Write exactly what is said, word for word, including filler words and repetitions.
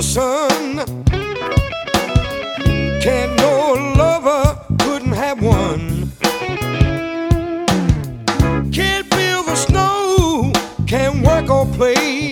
sun. Can't no lover couldn't have one. Can't build the snow, can't work or play.